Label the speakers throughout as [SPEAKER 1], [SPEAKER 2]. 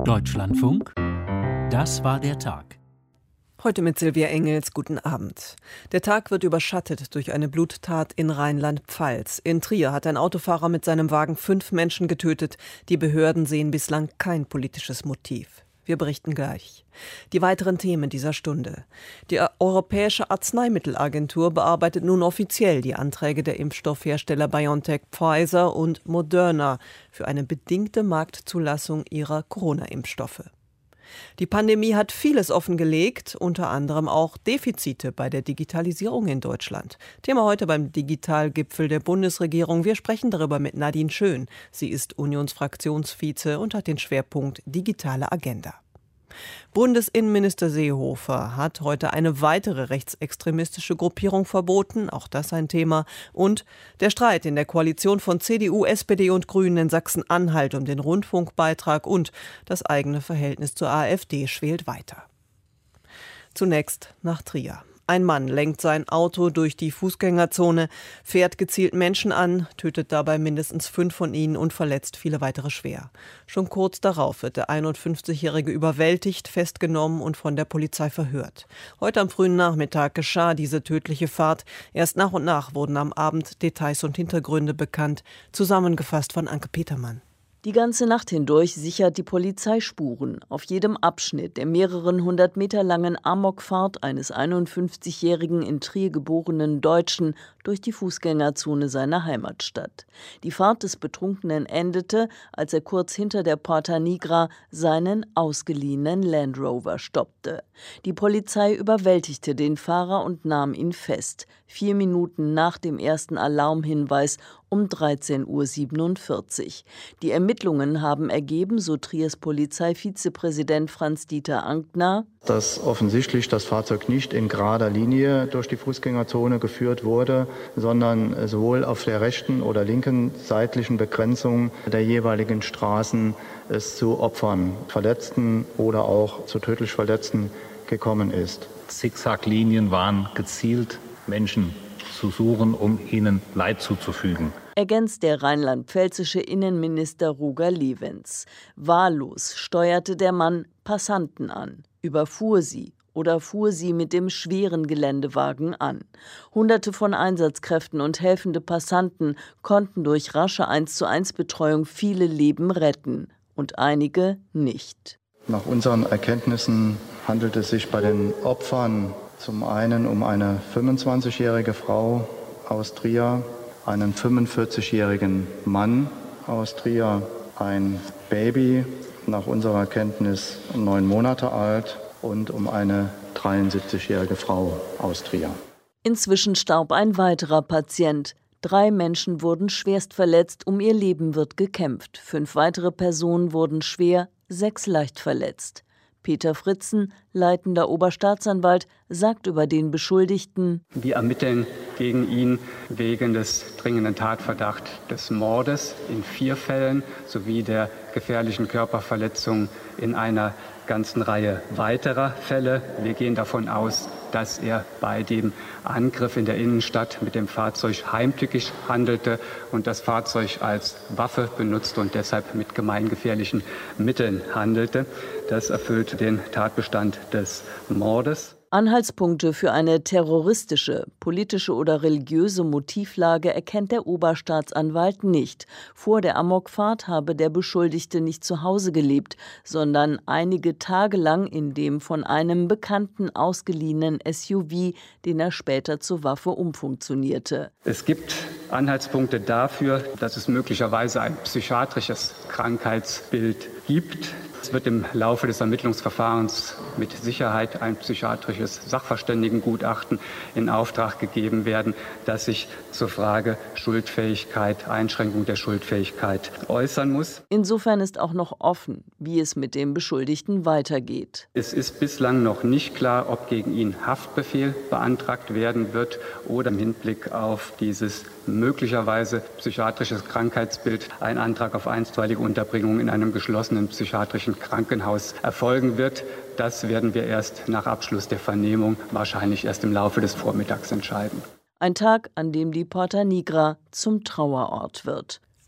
[SPEAKER 1] Deutschlandfunk, das war der Tag.
[SPEAKER 2] Heute mit Silvia Engels, guten Abend. Der Tag wird überschattet durch eine Bluttat in Rheinland-Pfalz. In Trier hat ein Autofahrer mit seinem Wagen 5 Menschen getötet. Die Behörden sehen bislang kein politisches Motiv. Wir berichten gleich. Die weiteren Themen dieser Stunde. Die Europäische Arzneimittelagentur bearbeitet nun offiziell die Anträge der Impfstoffhersteller BioNTech, Pfizer und Moderna für eine bedingte Marktzulassung ihrer Corona-Impfstoffe. Die Pandemie hat vieles offengelegt, unter anderem auch Defizite bei der Digitalisierung in Deutschland. Thema heute beim Digitalgipfel der Bundesregierung. Wir sprechen darüber mit Nadine Schön. Sie ist Unionsfraktionsvize und hat den Schwerpunkt Digitale Agenda. Bundesinnenminister Seehofer hat heute eine weitere rechtsextremistische Gruppierung verboten, auch das ein Thema. Und der Streit in der Koalition von CDU, SPD und Grünen in Sachsen-Anhalt um den Rundfunkbeitrag und das eigene Verhältnis zur AfD schwelt weiter. Zunächst nach Trier. Ein Mann lenkt sein Auto durch die Fußgängerzone, fährt gezielt Menschen an, tötet dabei mindestens 5 von ihnen und verletzt viele weitere schwer. Schon kurz darauf wird der 51-Jährige überwältigt, festgenommen und von der Polizei verhört. Heute am frühen Nachmittag geschah diese tödliche Fahrt. Erst nach und nach wurden am Abend Details und Hintergründe bekannt. Zusammengefasst von Anke Petermann.
[SPEAKER 3] Die ganze Nacht hindurch sichert die Polizei Spuren. Auf jedem Abschnitt der mehreren 100 Meter langen Amokfahrt eines 51-jährigen in Trier geborenen Deutschen durch die Fußgängerzone seiner Heimatstadt. Die Fahrt des Betrunkenen endete, als er kurz hinter der Porta Nigra seinen ausgeliehenen Land Rover stoppte. Die Polizei überwältigte den Fahrer und nahm ihn fest. 4 Minuten nach dem ersten Alarmhinweis um 13:47 Uhr. Die Ermittlungen haben ergeben, so Triers Polizeivizepräsident Franz-Dieter Ankner,
[SPEAKER 4] dass offensichtlich das Fahrzeug nicht in gerader Linie durch die Fußgängerzone geführt wurde, sondern sowohl auf der rechten oder linken seitlichen Begrenzung der jeweiligen Straßen es zu Opfern, Verletzten oder auch zu tödlich Verletzten gekommen ist.
[SPEAKER 5] Zickzacklinien waren gezielt, Menschen zu suchen, um ihnen Leid zuzufügen.
[SPEAKER 3] Ergänzt der rheinland-pfälzische Innenminister Roger Lewens. Wahllos steuerte der Mann Passanten an, überfuhr sie oder fuhr sie mit dem schweren Geländewagen an. Hunderte von Einsatzkräften und helfende Passanten konnten durch rasche 1:1-Betreuung viele Leben retten und einige nicht.
[SPEAKER 4] Nach unseren Erkenntnissen handelt es sich bei den Opfern zum einen um eine 25-jährige Frau aus Trier, einen 45-jährigen Mann aus Trier, ein Baby, nach unserer Kenntnis 9 Monate alt, und um eine 73-jährige Frau aus Trier.
[SPEAKER 3] Inzwischen starb ein weiterer Patient. 3 Menschen wurden schwerst verletzt, um ihr Leben wird gekämpft. 5 weitere Personen wurden schwer, 6 leicht verletzt. Peter Fritzen, leitender Oberstaatsanwalt, sagt über den Beschuldigten:
[SPEAKER 6] Wir ermitteln gegen ihn wegen des dringenden Tatverdachts des Mordes in 4 Fällen sowie der gefährlichen Körperverletzung in einer ganzen Reihe weiterer Fälle. Wir gehen davon aus, dass er bei dem Angriff in der Innenstadt mit dem Fahrzeug heimtückisch handelte und das Fahrzeug als Waffe benutzte und deshalb mit gemeingefährlichen Mitteln handelte. Das erfüllt den Tatbestand des Mordes.
[SPEAKER 3] Anhaltspunkte für eine terroristische, politische oder religiöse Motivlage erkennt der Oberstaatsanwalt nicht. Vor der Amokfahrt habe der Beschuldigte nicht zu Hause gelebt, sondern einige Tage lang in dem von einem Bekannten ausgeliehenen SUV, den er später zur Waffe umfunktionierte.
[SPEAKER 6] Es gibt Anhaltspunkte dafür, dass es möglicherweise ein psychiatrisches Krankheitsbild gibt. Es wird im Laufe des Ermittlungsverfahrens mit Sicherheit ein psychiatrisches Sachverständigengutachten in Auftrag gegeben werden, das sich zur Frage Schuldfähigkeit, Einschränkung der Schuldfähigkeit äußern muss.
[SPEAKER 3] Insofern ist auch noch offen, wie es mit dem Beschuldigten weitergeht.
[SPEAKER 6] Es ist bislang noch nicht klar, ob gegen ihn Haftbefehl beantragt werden wird oder im Hinblick auf dieses möglicherweise psychiatrisches Krankheitsbild ein Antrag auf einstweilige Unterbringung in einem geschlossenen psychiatrischen Krankenhaus erfolgen wird. Das werden wir erst nach Abschluss der Vernehmung, wahrscheinlich erst im Laufe des Vormittags, entscheiden.
[SPEAKER 3] Ein Tag, an dem die Porta Nigra zum Trauerort wird.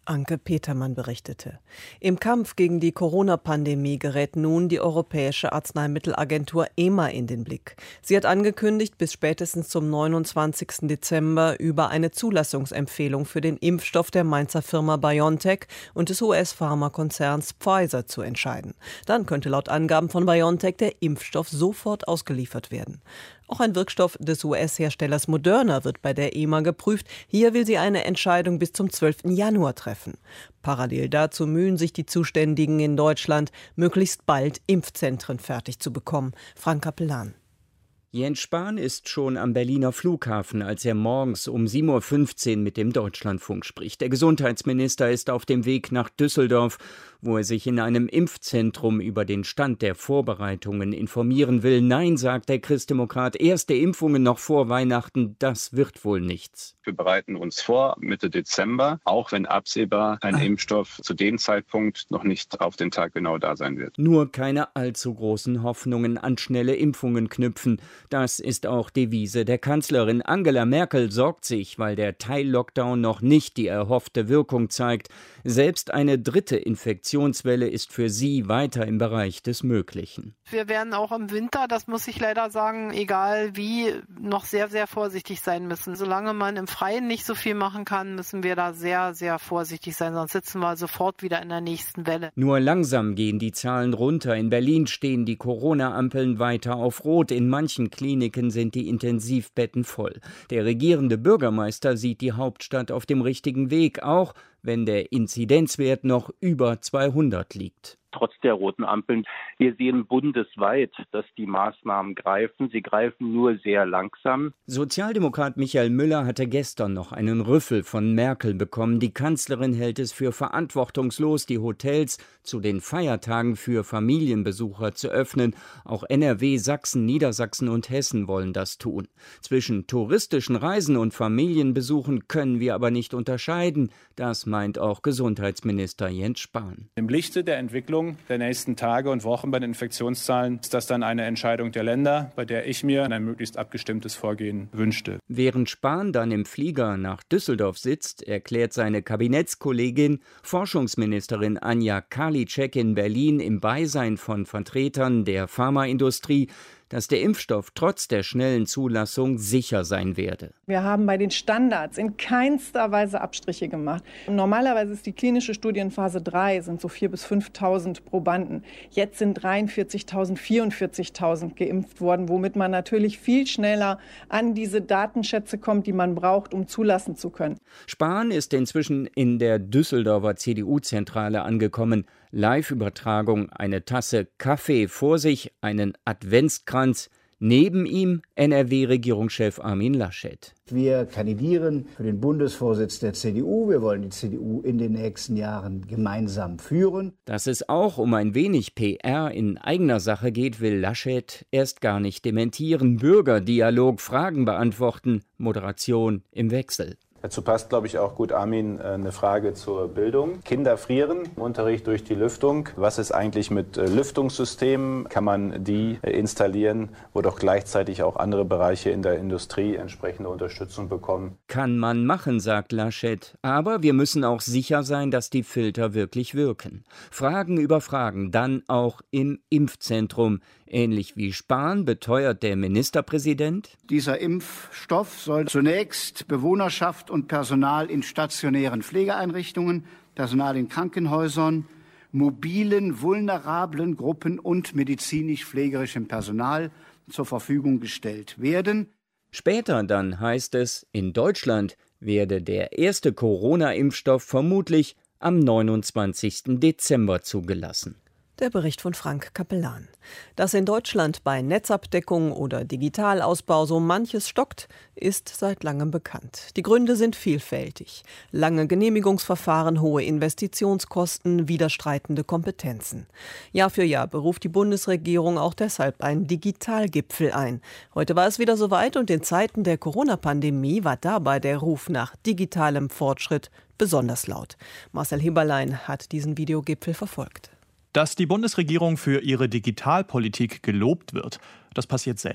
[SPEAKER 2] Anke Petermann berichtete. Im Kampf gegen die Corona-Pandemie gerät nun die Europäische Arzneimittelagentur EMA in den Blick. Sie hat angekündigt, bis spätestens zum 29. Dezember über eine Zulassungsempfehlung für den Impfstoff der Mainzer Firma BioNTech und des US-Pharmakonzerns Pfizer zu entscheiden. Dann könnte laut Angaben von BioNTech der Impfstoff sofort ausgeliefert werden. Auch ein Wirkstoff des US-Herstellers Moderna wird bei der EMA geprüft. Hier will sie eine Entscheidung bis zum 12. Januar treffen. Parallel dazu mühen sich die Zuständigen in Deutschland, möglichst bald Impfzentren fertig zu bekommen. Frank Capellan.
[SPEAKER 7] Jens Spahn ist schon am Berliner Flughafen, als er morgens um 7.15 Uhr mit dem Deutschlandfunk spricht. Der Gesundheitsminister ist auf dem Weg nach Düsseldorf, wo er sich in einem Impfzentrum über den Stand der Vorbereitungen informieren will. Nein, sagt der Christdemokrat, erste Impfungen noch vor Weihnachten, das wird wohl nichts.
[SPEAKER 8] Wir bereiten uns vor Mitte Dezember, auch wenn absehbar ein Impfstoff zu dem Zeitpunkt noch nicht auf den Tag genau da sein wird.
[SPEAKER 7] Nur keine allzu großen Hoffnungen an schnelle Impfungen knüpfen. Das ist auch Devise der Kanzlerin. Angela Merkel sorgt sich, weil der Teil-Lockdown noch nicht die erhoffte Wirkung zeigt. Selbst eine dritte Infektionswelle ist für sie weiter im Bereich des Möglichen.
[SPEAKER 9] Wir werden auch im Winter, das muss ich leider sagen, egal wie, noch sehr, sehr vorsichtig sein müssen. Solange man im Freien nicht so viel machen kann, müssen wir da sehr, sehr vorsichtig sein, sonst sitzen wir sofort wieder in der nächsten Welle.
[SPEAKER 7] Nur langsam gehen die Zahlen runter. In Berlin stehen die Corona-Ampeln weiter auf Rot. In manchen Kliniken sind die Intensivbetten voll. Der regierende Bürgermeister sieht die Hauptstadt auf dem richtigen Weg, auch wenn der Inzidenzwert noch über 200 liegt.
[SPEAKER 10] Trotz der roten Ampeln. Wir sehen bundesweit, dass die Maßnahmen greifen. Sie greifen nur sehr langsam.
[SPEAKER 7] Sozialdemokrat Michael Müller hatte gestern noch einen Rüffel von Merkel bekommen. Die Kanzlerin hält es für verantwortungslos, die Hotels zu den Feiertagen für Familienbesucher zu öffnen. Auch NRW, Sachsen, Niedersachsen und Hessen wollen das tun. Zwischen touristischen Reisen und Familienbesuchen können wir aber nicht unterscheiden. Das meint auch Gesundheitsminister Jens Spahn.
[SPEAKER 11] Im Lichte der Entwicklung der nächsten Tage und Wochen bei den Infektionszahlen ist das dann eine Entscheidung der Länder, bei der ich mir ein möglichst abgestimmtes Vorgehen wünschte.
[SPEAKER 7] Während Spahn dann im Flieger nach Düsseldorf sitzt, erklärt seine Kabinettskollegin, Forschungsministerin Anja Karliczek in Berlin im Beisein von Vertretern der Pharmaindustrie, dass der Impfstoff trotz der schnellen Zulassung sicher sein werde.
[SPEAKER 12] Wir haben bei den Standards in keinster Weise Abstriche gemacht. Normalerweise ist die klinische Studie in Phase 3, sind so 4.000 bis 5.000 Probanden. Jetzt sind 43.000, 44.000 geimpft worden, womit man natürlich viel schneller an diese Datenschätze kommt, die man braucht, um zulassen zu können.
[SPEAKER 7] Spahn ist inzwischen in der Düsseldorfer CDU-Zentrale angekommen. Live-Übertragung, eine Tasse Kaffee vor sich, einen Adventskranz. Neben ihm NRW-Regierungschef Armin Laschet.
[SPEAKER 13] Wir kandidieren für den Bundesvorsitz der CDU. Wir wollen die CDU in den nächsten Jahren gemeinsam führen.
[SPEAKER 7] Dass es auch um ein wenig PR in eigener Sache geht, will Laschet erst gar nicht dementieren. Bürgerdialog, Fragen beantworten, Moderation im Wechsel.
[SPEAKER 11] Dazu passt, glaube ich, auch gut, Armin, eine Frage zur Bildung. Kinder frieren, Unterricht durch die Lüftung. Was ist eigentlich mit Lüftungssystemen? Kann man die installieren, wo doch gleichzeitig auch andere Bereiche in der Industrie entsprechende Unterstützung bekommen?
[SPEAKER 7] Kann man machen, sagt Laschet. Aber wir müssen auch sicher sein, dass die Filter wirklich wirken. Fragen über Fragen, dann auch im Impfzentrum. Ähnlich wie Spahn beteuert der Ministerpräsident:
[SPEAKER 13] Dieser Impfstoff soll zunächst Bewohnerschaft und Personal in stationären Pflegeeinrichtungen, Personal in Krankenhäusern, mobilen, vulnerablen Gruppen und medizinisch-pflegerischem Personal zur Verfügung gestellt werden.
[SPEAKER 7] Später dann heißt es, in Deutschland werde der erste Corona-Impfstoff vermutlich am 29. Dezember zugelassen.
[SPEAKER 2] Der Bericht von Frank Capellan. Dass in Deutschland bei Netzabdeckung oder Digitalausbau so manches stockt, ist seit langem bekannt. Die Gründe sind vielfältig. Lange Genehmigungsverfahren, hohe Investitionskosten, widerstreitende Kompetenzen. Jahr für Jahr beruft die Bundesregierung auch deshalb einen Digitalgipfel ein. Heute war es wieder soweit und in Zeiten der Corona-Pandemie war dabei der Ruf nach digitalem Fortschritt besonders laut. Marcel Heberlein hat diesen Videogipfel verfolgt.
[SPEAKER 14] Dass die Bundesregierung für ihre Digitalpolitik gelobt wird, das passiert selten.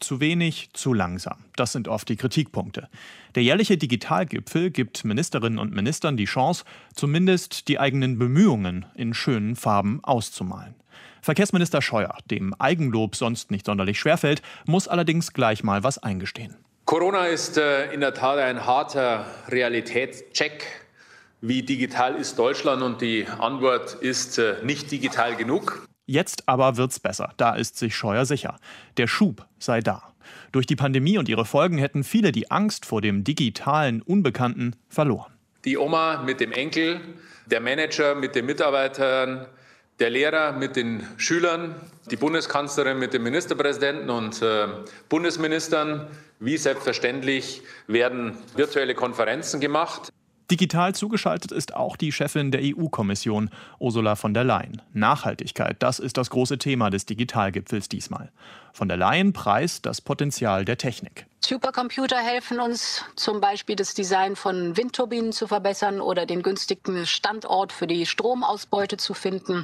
[SPEAKER 14] Zu wenig, zu langsam. Das sind oft die Kritikpunkte. Der jährliche Digitalgipfel gibt Ministerinnen und Ministern die Chance, zumindest die eigenen Bemühungen in schönen Farben auszumalen. Verkehrsminister Scheuer, dem Eigenlob sonst nicht sonderlich schwerfällt, muss allerdings gleich mal was eingestehen.
[SPEAKER 15] Corona ist in der Tat ein harter Realitätscheck. Wie digital ist Deutschland? Und die Antwort ist nicht digital genug.
[SPEAKER 14] Jetzt aber wird's besser, da ist sich Scheuer sicher. Der Schub sei da. Durch die Pandemie und ihre Folgen hätten viele die Angst vor dem digitalen Unbekannten verloren.
[SPEAKER 15] Die Oma mit dem Enkel, der Manager mit den Mitarbeitern, der Lehrer mit den Schülern, die Bundeskanzlerin mit den Ministerpräsidenten und Bundesministern. Wie selbstverständlich werden virtuelle Konferenzen gemacht.
[SPEAKER 14] Digital zugeschaltet ist auch die Chefin der EU-Kommission, Ursula von der Leyen. Nachhaltigkeit, das ist das große Thema des Digitalgipfels diesmal. Von der Leyen preist das Potenzial der Technik.
[SPEAKER 16] Supercomputer helfen uns, zum Beispiel das Design von Windturbinen zu verbessern oder den günstigen Standort für die Stromausbeute zu finden.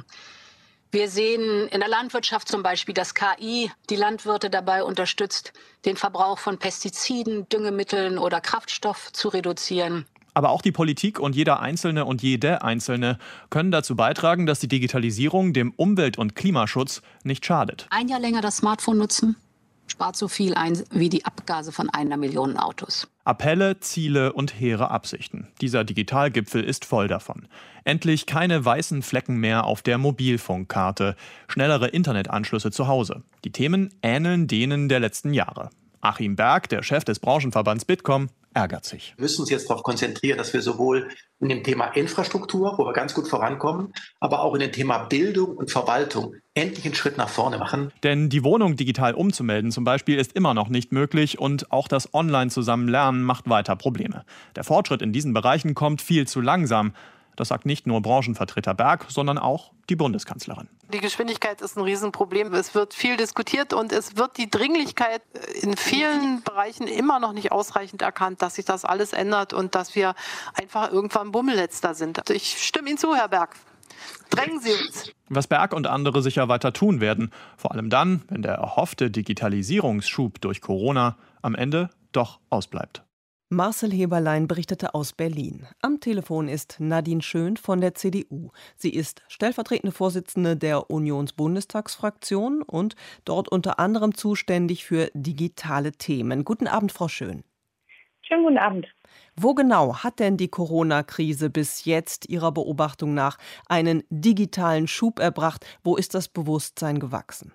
[SPEAKER 16] Wir sehen in der Landwirtschaft zum Beispiel, dass KI die Landwirte dabei unterstützt, den Verbrauch von Pestiziden, Düngemitteln oder Kraftstoff zu reduzieren.
[SPEAKER 14] Aber auch die Politik und jeder Einzelne und jede Einzelne können dazu beitragen, dass die Digitalisierung dem Umwelt- und Klimaschutz nicht schadet.
[SPEAKER 16] Ein Jahr länger das Smartphone nutzen, spart so viel ein wie die Abgase von 1 Million Autos.
[SPEAKER 14] Appelle, Ziele und hehre Absichten. Dieser Digitalgipfel ist voll davon. Endlich keine weißen Flecken mehr auf der Mobilfunkkarte. Schnellere Internetanschlüsse zu Hause. Die Themen ähneln denen der letzten Jahre. Achim Berg, der Chef des Branchenverbands Bitkom, ärgert sich.
[SPEAKER 17] Wir müssen uns jetzt darauf konzentrieren, dass wir sowohl in dem Thema Infrastruktur, wo wir ganz gut vorankommen, aber auch in dem Thema Bildung und Verwaltung endlich einen Schritt nach vorne machen.
[SPEAKER 14] Denn die Wohnung digital umzumelden zum Beispiel ist immer noch nicht möglich und auch das Online-Zusammenlernen macht weiter Probleme. Der Fortschritt in diesen Bereichen kommt viel zu langsam. Das sagt nicht nur Branchenvertreter Berg, sondern auch die Bundeskanzlerin.
[SPEAKER 9] Die Geschwindigkeit ist ein Riesenproblem. Es wird viel diskutiert und es wird die Dringlichkeit in vielen Bereichen immer noch nicht ausreichend erkannt, dass sich das alles ändert und dass wir einfach irgendwann Bummelletzter sind. Ich stimme Ihnen zu, Herr Berg. Drängen Sie uns.
[SPEAKER 14] Was Berg und andere sicher weiter tun werden, vor allem dann, wenn der erhoffte Digitalisierungsschub durch Corona am Ende doch ausbleibt.
[SPEAKER 2] Marcel Heberlein berichtete aus Berlin. Am Telefon ist Nadine Schön von der CDU. Sie ist stellvertretende Vorsitzende der Unionsbundestagsfraktion und dort unter anderem zuständig für digitale Themen. Guten Abend, Frau Schön.
[SPEAKER 18] Schönen guten Abend.
[SPEAKER 2] Wo genau hat denn die Corona-Krise bis jetzt Ihrer Beobachtung nach einen digitalen Schub erbracht? Wo ist das Bewusstsein gewachsen?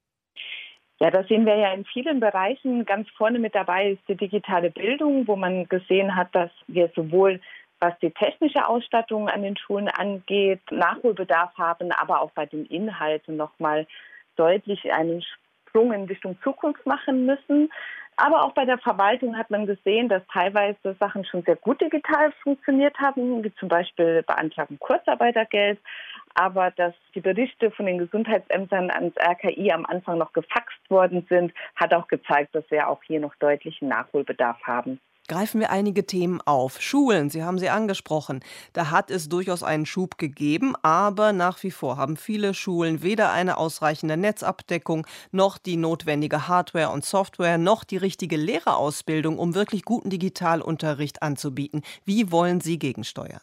[SPEAKER 18] Ja, das sehen wir ja in vielen Bereichen. Ganz vorne mit dabei ist die digitale Bildung, wo man gesehen hat, dass wir sowohl was die technische Ausstattung an den Schulen angeht, Nachholbedarf haben, aber auch bei den Inhalten nochmal deutlich einen Sprung in Richtung Zukunft machen müssen. Aber auch bei der Verwaltung hat man gesehen, dass teilweise Sachen schon sehr gut digital funktioniert haben, wie zum Beispiel Beantragung Kurzarbeitergeld. Aber dass die Berichte von den Gesundheitsämtern ans RKI am Anfang noch gefaxt worden sind, hat auch gezeigt, dass wir auch hier noch deutlichen Nachholbedarf haben.
[SPEAKER 2] Greifen wir einige Themen auf. Schulen, Sie haben sie angesprochen. Da hat es durchaus einen Schub gegeben, aber nach wie vor haben viele Schulen weder eine ausreichende Netzabdeckung, noch die notwendige Hardware und Software, noch die richtige Lehrerausbildung, um wirklich guten Digitalunterricht anzubieten. Wie wollen Sie gegensteuern?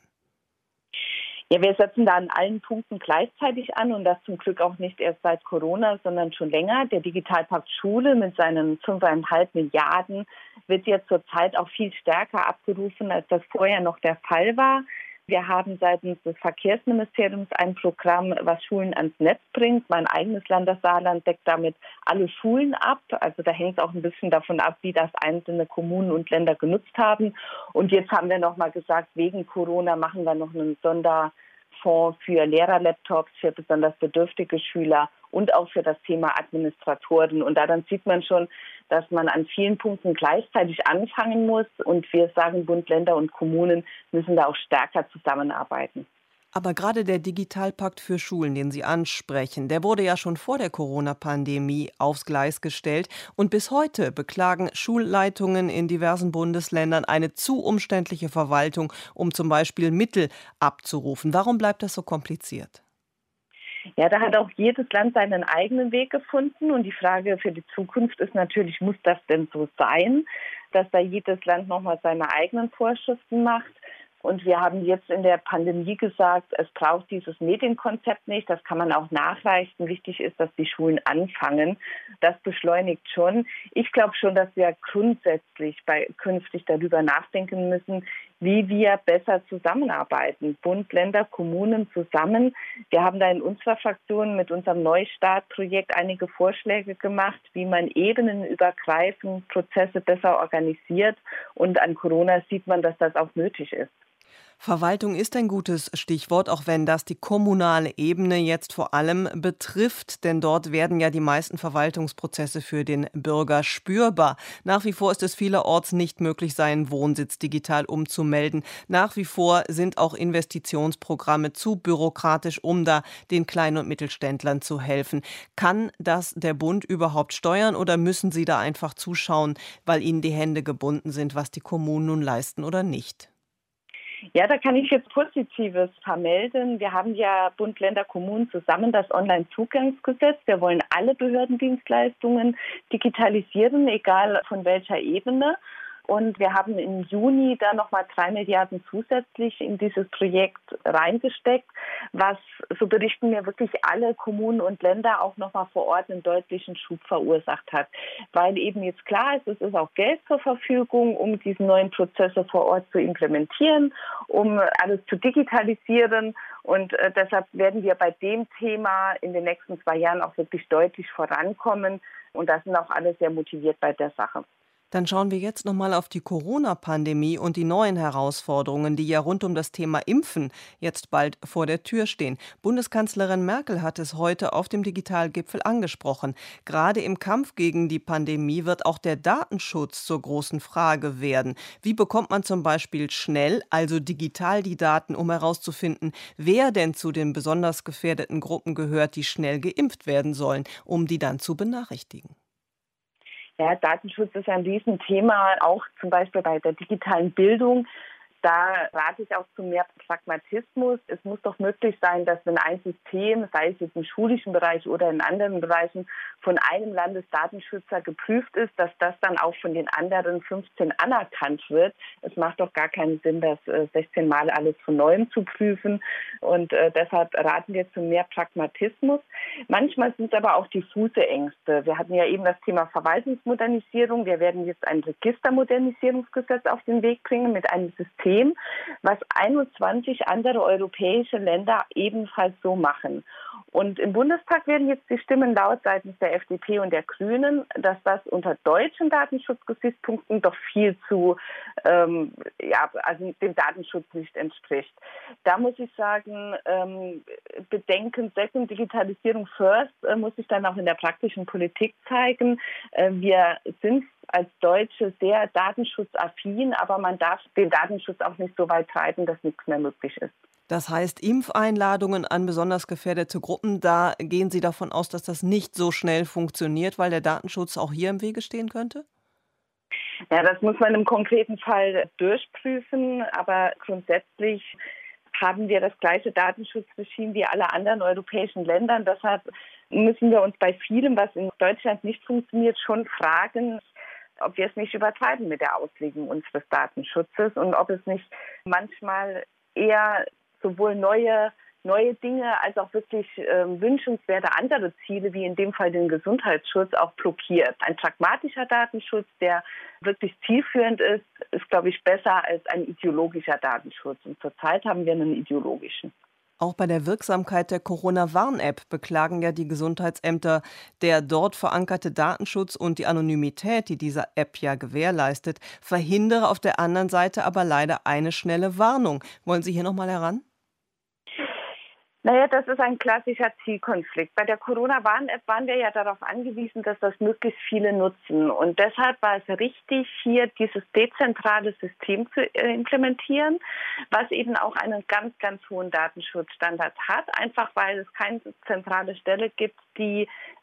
[SPEAKER 18] Ja, wir setzen da an allen Punkten gleichzeitig an und das zum Glück auch nicht erst seit Corona, sondern schon länger. Der Digitalpakt Schule mit seinen 5,5 Milliarden wird jetzt zurzeit auch viel stärker abgerufen, als das vorher noch der Fall war. Wir haben seitens des Verkehrsministeriums ein Programm, was Schulen ans Netz bringt. Mein eigenes Land, das Saarland, deckt damit alle Schulen ab. Also da hängt es auch ein bisschen davon ab, wie das einzelne Kommunen und Länder genutzt haben. Und jetzt haben wir nochmal gesagt, wegen Corona machen wir noch einen Sonderfonds für Lehrerlaptops, für besonders bedürftige Schüler und auch für das Thema Administratoren. Und daran sieht man schon, dass man an vielen Punkten gleichzeitig anfangen muss. Und wir sagen, Bund, Länder und Kommunen müssen da auch stärker zusammenarbeiten.
[SPEAKER 2] Aber gerade der Digitalpakt für Schulen, den Sie ansprechen, der wurde ja schon vor der Corona-Pandemie aufs Gleis gestellt. Und bis heute beklagen Schulleitungen in diversen Bundesländern eine zu umständliche Verwaltung, um zum Beispiel Mittel abzurufen. Warum bleibt das so kompliziert?
[SPEAKER 18] Ja, da hat auch jedes Land seinen eigenen Weg gefunden. Und die Frage für die Zukunft ist natürlich, muss das denn so sein, dass da jedes Land nochmal seine eigenen Vorschriften macht? Und wir haben jetzt in der Pandemie gesagt, es braucht dieses Medienkonzept nicht. Das kann man auch nachreichen. Wichtig ist, dass die Schulen anfangen. Das beschleunigt schon. Ich glaube schon, dass wir grundsätzlich künftig darüber nachdenken müssen, wie wir besser zusammenarbeiten. Bund, Länder, Kommunen zusammen. Wir haben da in unserer Fraktion mit unserem Neustart-Projekt einige Vorschläge gemacht, wie man ebenenübergreifend Prozesse besser organisiert. Und an Corona sieht man, dass das auch nötig ist.
[SPEAKER 2] Verwaltung ist ein gutes Stichwort, auch wenn das die kommunale Ebene jetzt vor allem betrifft, denn dort werden ja die meisten Verwaltungsprozesse für den Bürger spürbar. Nach wie vor ist es vielerorts nicht möglich, seinen Wohnsitz digital umzumelden. Nach wie vor sind auch Investitionsprogramme zu bürokratisch, um da den Klein- und Mittelständlern zu helfen. Kann das der Bund überhaupt steuern oder müssen Sie da einfach zuschauen, weil Ihnen die Hände gebunden sind, was die Kommunen nun leisten oder nicht?
[SPEAKER 18] Ja, da kann ich jetzt Positives vermelden. Wir haben ja Bund, Länder, Kommunen zusammen das Onlinezugangsgesetz. Wir wollen alle Behördendienstleistungen digitalisieren, egal von welcher Ebene. Und wir haben im Juni da nochmal 3 Milliarden zusätzlich in dieses Projekt reingesteckt, was, so berichten mir wirklich alle Kommunen und Länder, auch nochmal vor Ort einen deutlichen Schub verursacht hat. Weil eben jetzt klar ist, es ist auch Geld zur Verfügung, um diese neuen Prozesse vor Ort zu implementieren, um alles zu digitalisieren. Und deshalb werden wir bei dem Thema in den nächsten 2 Jahren auch wirklich deutlich vorankommen. Und da sind auch alle sehr motiviert bei der Sache.
[SPEAKER 2] Dann schauen wir jetzt nochmal auf die Corona-Pandemie und die neuen Herausforderungen, die ja rund um das Thema Impfen jetzt bald vor der Tür stehen. Bundeskanzlerin Merkel hat es heute auf dem Digitalgipfel angesprochen. Gerade im Kampf gegen die Pandemie wird auch der Datenschutz zur großen Frage werden. Wie bekommt man zum Beispiel schnell, also digital die Daten, um herauszufinden, wer denn zu den besonders gefährdeten Gruppen gehört, die schnell geimpft werden sollen, um die dann zu benachrichtigen?
[SPEAKER 18] Ja, Datenschutz ist ein Riesenthema, auch zum Beispiel bei der digitalen Bildung. Da rate ich auch zu mehr Pragmatismus. Es muss doch möglich sein, dass wenn ein System, sei es jetzt im schulischen Bereich oder in anderen Bereichen, von einem Landesdatenschützer geprüft ist, dass das dann auch von den anderen 15 anerkannt wird. Es macht doch gar keinen Sinn, das 16 Mal alles von Neuem zu prüfen. Und deshalb raten wir zu mehr Pragmatismus. Manchmal sind es aber auch diffuse Ängste. Wir hatten ja eben das Thema Verwaltungsmodernisierung. Wir werden jetzt ein Registermodernisierungsgesetz auf den Weg bringen mit einem System, was 21 andere europäische Länder ebenfalls so machen. Und im Bundestag werden jetzt die Stimmen laut seitens der FDP und der Grünen, dass das unter deutschen Datenschutzgesichtspunkten doch viel zu, also dem Datenschutz nicht entspricht. Da muss ich sagen, Bedenken Second, Digitalisierung First muss sich dann auch in der praktischen Politik zeigen. Wir sind als Deutsche sehr datenschutzaffin, aber man darf den Datenschutz auch nicht so weit treiben, dass nichts mehr möglich ist.
[SPEAKER 2] Das heißt, Impfeinladungen an besonders gefährdete Gruppen, da gehen Sie davon aus, dass das nicht so schnell funktioniert, weil der Datenschutz auch hier im Wege stehen könnte?
[SPEAKER 18] Ja, das muss man im konkreten Fall durchprüfen, aber grundsätzlich haben wir das gleiche Datenschutzregime wie alle anderen europäischen Länder. Deshalb müssen wir uns bei vielem, was in Deutschland nicht funktioniert, schon fragen, ob wir es nicht übertreiben mit der Auslegung unseres Datenschutzes und ob es nicht manchmal eher sowohl neue Dinge als auch wirklich wünschenswerte andere Ziele, wie in dem Fall den Gesundheitsschutz, auch blockiert. Ein pragmatischer Datenschutz, der wirklich zielführend ist, glaube ich, besser als ein ideologischer Datenschutz. Und zurzeit haben wir einen ideologischen.
[SPEAKER 2] Auch bei der Wirksamkeit der Corona-Warn-App beklagen ja die Gesundheitsämter, der dort verankerte Datenschutz und die Anonymität, die diese App ja gewährleistet, verhindere auf der anderen Seite aber leider eine schnelle Warnung. Wollen Sie hier nochmal heran?
[SPEAKER 18] Naja, das ist ein klassischer Zielkonflikt. Bei der Corona-Warn-App waren wir ja darauf angewiesen, dass das möglichst viele nutzen. Und deshalb war es richtig, hier dieses dezentrale System zu implementieren, was eben auch einen ganz, ganz hohen Datenschutzstandard hat, einfach weil es keine zentrale Stelle gibt, die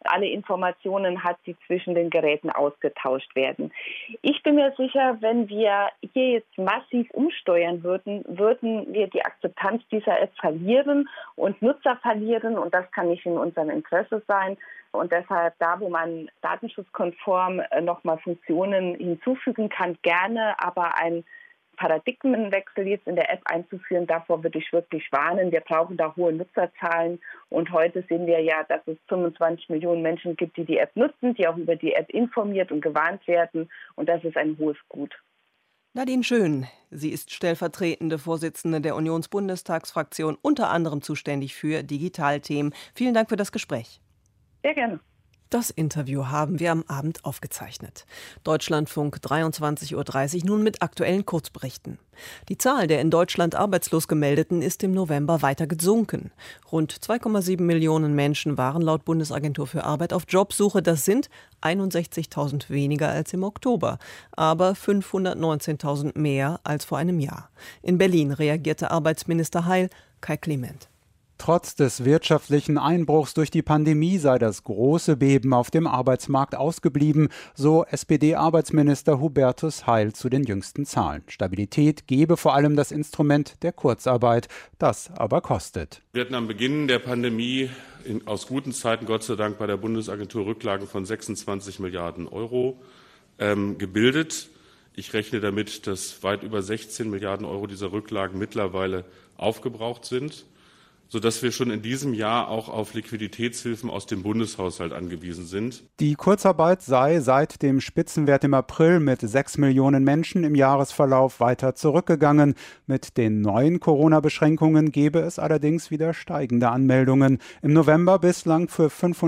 [SPEAKER 18] alle Informationen hat, die zwischen den Geräten ausgetauscht werden. Ich bin mir sicher, wenn wir hier jetzt massiv umsteuern würden wir die Akzeptanz dieser App verlieren und Nutzer verlieren, und das kann nicht in unserem Interesse sein. Und deshalb, da wo man datenschutzkonform nochmal Funktionen hinzufügen kann, gerne, aber ein Paradigmenwechsel jetzt in der App einzuführen, davor würde ich wirklich warnen. Wir brauchen da hohe Nutzerzahlen, und heute sehen wir ja, dass es 25 Millionen Menschen gibt, die App nutzen, die auch über die App informiert und gewarnt werden, und das ist ein hohes Gut.
[SPEAKER 2] Nadine Schön, sie ist stellvertretende Vorsitzende der Unionsbundestagsfraktion, unter anderem zuständig für Digitalthemen. Vielen Dank für das Gespräch.
[SPEAKER 18] Sehr gerne.
[SPEAKER 2] Das Interview haben wir am Abend aufgezeichnet. Deutschlandfunk 23:30 Uhr nun mit aktuellen Kurzberichten. Die Zahl der in Deutschland arbeitslos gemeldeten ist im November weiter gesunken. Rund 2,7 Millionen Menschen waren laut Bundesagentur für Arbeit auf Jobsuche. Das sind 61.000 weniger als im Oktober, aber 519.000 mehr als vor einem Jahr. In Berlin reagierte Arbeitsminister Heil. Kai Clement.
[SPEAKER 19] Trotz des wirtschaftlichen Einbruchs durch die Pandemie sei das große Beben auf dem Arbeitsmarkt ausgeblieben, so SPD-Arbeitsminister Hubertus Heil zu den jüngsten Zahlen. Stabilität gebe vor allem das Instrument der Kurzarbeit, das aber kostet.
[SPEAKER 20] Wir hatten am Beginn der Pandemie aus guten Zeiten Gott sei Dank bei der Bundesagentur Rücklagen von 26 Milliarden Euro gebildet. Ich rechne damit, dass weit über 16 Milliarden Euro dieser Rücklagen mittlerweile aufgebraucht sind, sodass wir schon in diesem Jahr auch auf Liquiditätshilfen aus dem Bundeshaushalt angewiesen sind.
[SPEAKER 19] Die Kurzarbeit sei seit dem Spitzenwert im April mit 6 Millionen Menschen im Jahresverlauf weiter zurückgegangen. Mit den neuen Corona-Beschränkungen gebe es allerdings wieder steigende Anmeldungen. Im November bislang für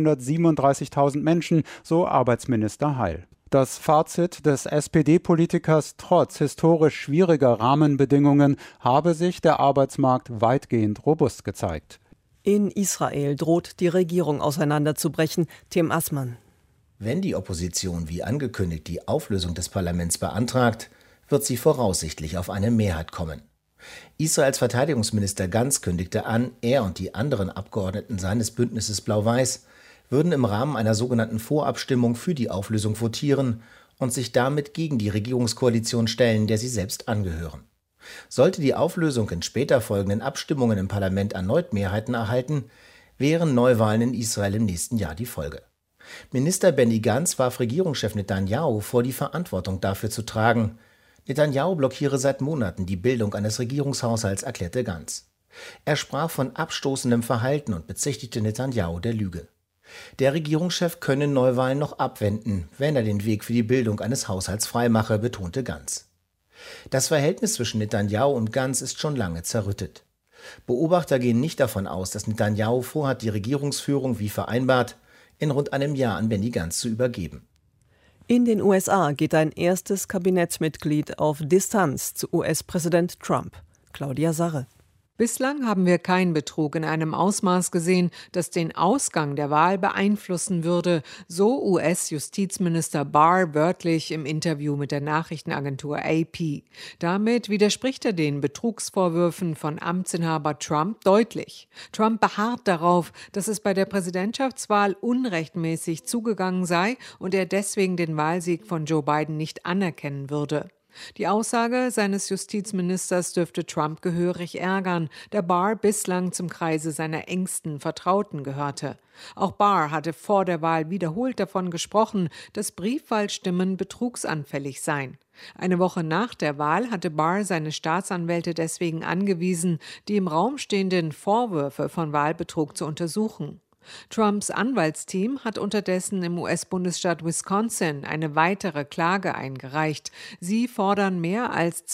[SPEAKER 19] 537.000 Menschen, so Arbeitsminister Heil. Das Fazit des SPD-Politikers: Trotz historisch schwieriger Rahmenbedingungen habe sich der Arbeitsmarkt weitgehend robust gezeigt.
[SPEAKER 2] In Israel droht die Regierung auseinanderzubrechen. Tim Assmann.
[SPEAKER 21] Wenn die Opposition wie angekündigt die Auflösung des Parlaments beantragt, wird sie voraussichtlich auf eine Mehrheit kommen. Israels Verteidigungsminister Gantz kündigte an, er und die anderen Abgeordneten seines Bündnisses Blau-Weiß würden im Rahmen einer sogenannten Vorabstimmung für die Auflösung votieren und sich damit gegen die Regierungskoalition stellen, der sie selbst angehören. Sollte die Auflösung in später folgenden Abstimmungen im Parlament erneut Mehrheiten erhalten, wären Neuwahlen in Israel im nächsten Jahr die Folge. Minister Benny Gantz warf Regierungschef Netanyahu vor, die Verantwortung dafür zu tragen. Netanyahu blockiere seit Monaten die Bildung eines Regierungshaushalts, erklärte Gantz. Er sprach von abstoßendem Verhalten und bezichtigte Netanyahu der Lüge. Der Regierungschef könne Neuwahlen noch abwenden, wenn er den Weg für die Bildung eines Haushalts freimache, betonte Gantz. Das Verhältnis zwischen Netanyahu und Gantz ist schon lange zerrüttet. Beobachter gehen nicht davon aus, dass Netanyahu vorhat, die Regierungsführung wie vereinbart in rund einem Jahr an Benny Gantz zu übergeben.
[SPEAKER 2] In den USA geht ein erstes Kabinettsmitglied auf Distanz zu US-Präsident Trump. Claudia Sarre.
[SPEAKER 22] Bislang haben wir keinen Betrug in einem Ausmaß gesehen, das den Ausgang der Wahl beeinflussen würde, so US-Justizminister Barr wörtlich im Interview mit der Nachrichtenagentur AP. Damit widerspricht er den Betrugsvorwürfen von Amtsinhaber Trump deutlich. Trump beharrt darauf, dass es bei der Präsidentschaftswahl unrechtmäßig zugegangen sei und er deswegen den Wahlsieg von Joe Biden nicht anerkennen würde. Die Aussage seines Justizministers dürfte Trump gehörig ärgern, da Barr bislang zum Kreise seiner engsten Vertrauten gehörte. Auch Barr hatte vor der Wahl wiederholt davon gesprochen, dass Briefwahlstimmen betrugsanfällig seien. Eine Woche nach der Wahl hatte Barr seine Staatsanwälte deswegen angewiesen, die im Raum stehenden Vorwürfe von Wahlbetrug zu untersuchen. Trumps Anwaltsteam hat unterdessen im US-Bundesstaat Wisconsin eine weitere Klage eingereicht. Sie fordern mehr als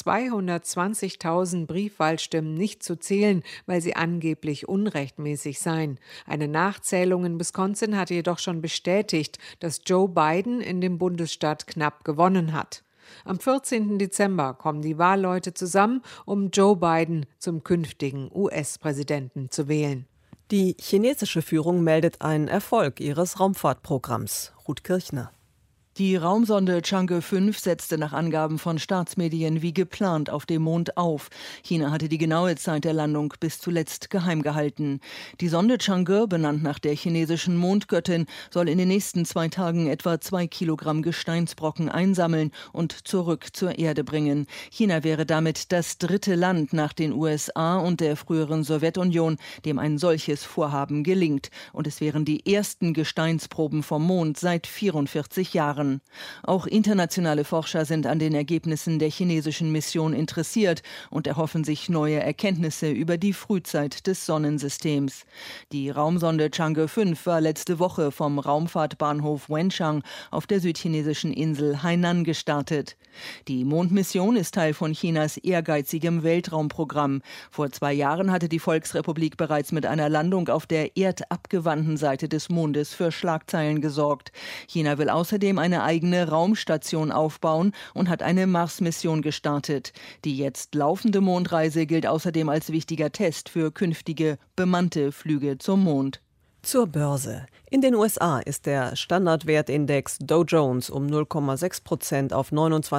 [SPEAKER 22] 220.000 Briefwahlstimmen nicht zu zählen, weil sie angeblich unrechtmäßig seien. Eine Nachzählung in Wisconsin hat jedoch schon bestätigt, dass Joe Biden in dem Bundesstaat knapp gewonnen hat. Am 14. Dezember kommen die Wahlleute zusammen, um Joe Biden zum künftigen US-Präsidenten zu wählen.
[SPEAKER 2] Die chinesische Führung meldet einen Erfolg ihres Raumfahrtprogramms. Ruth Kirchner.
[SPEAKER 1] Die Raumsonde Chang'e 5 setzte nach Angaben von Staatsmedien wie geplant auf dem Mond auf. China hatte die genaue Zeit der Landung bis zuletzt geheim gehalten. Die Sonde Chang'e, benannt nach der chinesischen Mondgöttin, soll in den nächsten 2 Tagen etwa 2 Kilogramm Gesteinsbrocken einsammeln und zurück zur Erde bringen. China wäre damit das 3. Land nach den USA und der früheren Sowjetunion, dem ein solches Vorhaben gelingt. Und es wären die ersten Gesteinsproben vom Mond seit 44 Jahren. Auch internationale Forscher sind an den Ergebnissen der chinesischen Mission interessiert und erhoffen sich neue Erkenntnisse über die Frühzeit des Sonnensystems. Die Raumsonde Chang'e 5 war letzte Woche vom Raumfahrtbahnhof Wenchang auf der südchinesischen Insel Hainan gestartet. Die Mondmission ist Teil von Chinas ehrgeizigem Weltraumprogramm. Vor 2 Jahren hatte die Volksrepublik bereits mit einer Landung auf der erdabgewandten Seite des Mondes für Schlagzeilen gesorgt. China will außerdem eine eigene Raumstation aufbauen und hat eine Mars-Mission gestartet. Die jetzt laufende Mondreise gilt außerdem als wichtiger Test für künftige bemannte Flüge zum Mond.
[SPEAKER 2] Zur Börse. In den USA ist der Standardwertindex Dow Jones um 0,6% auf